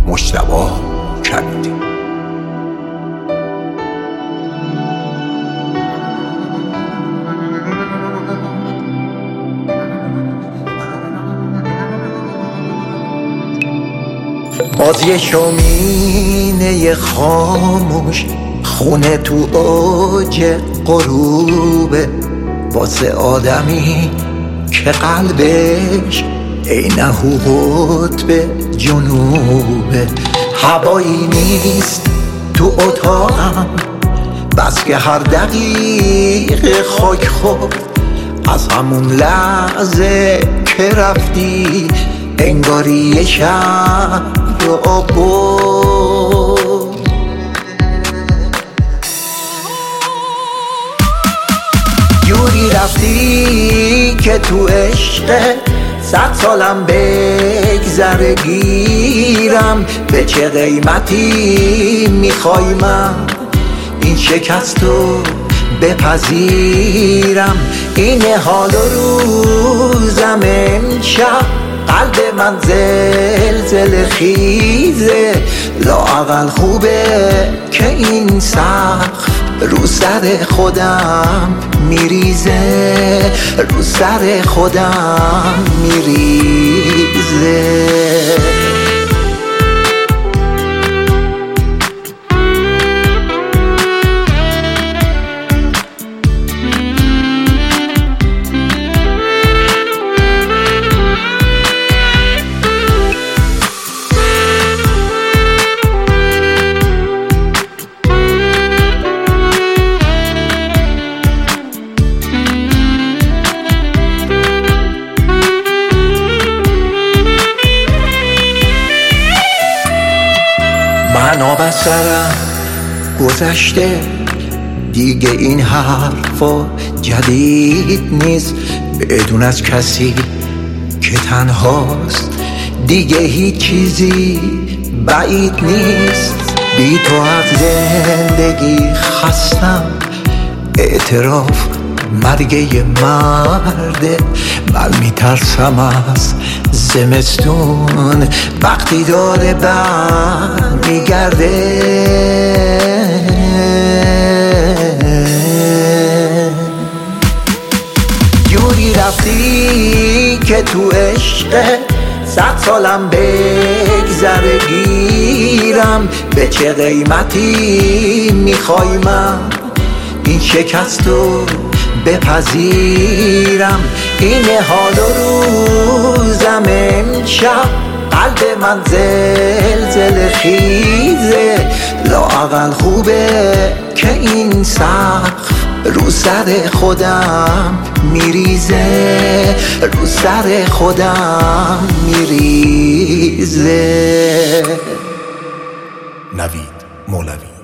مجتبی کبیری. باز یه شومینه خاموش خونه تو اوج غروبه، واسه آدمی که قلبش عین قطب جنوبه. هوایی نیست تو اتاقم بس که هر دقیقه خاک خورد. از همون لحظه که رفتی انگاری یه شب رو بود. جوری رفتی که تو عشق 100 سالم بگذره گیرم. به چه قیمتی میخوای من این شکستو بپذیرم؟ این حال روزم امشب قلب من زلزله خیزه. لااقل خوبه که این سقف رو سر خودم میریزه، رو سر خودم میریزه. من بسرم گذشته دیگه، این حرفا جدید نیست. بدون از کسی که تنهاست دیگه هیچ چیزی بعید نیست. بی تو از زندگی خستم، اعتراف مرگ یه مرده. من میترسم از زمستون وقتی داره بر میگرده. جوری رفتی که تو عشق 100 سالم بگذره گیرم. به چه قیمتی میخوای من این شکستو بپذیرم؟ این حال روزم امشب قلب من زلزله خیزه. لااقل خوبه که این سقف رو سر خودم میریزه، رو سر خودم میریزه. نوید مولوی.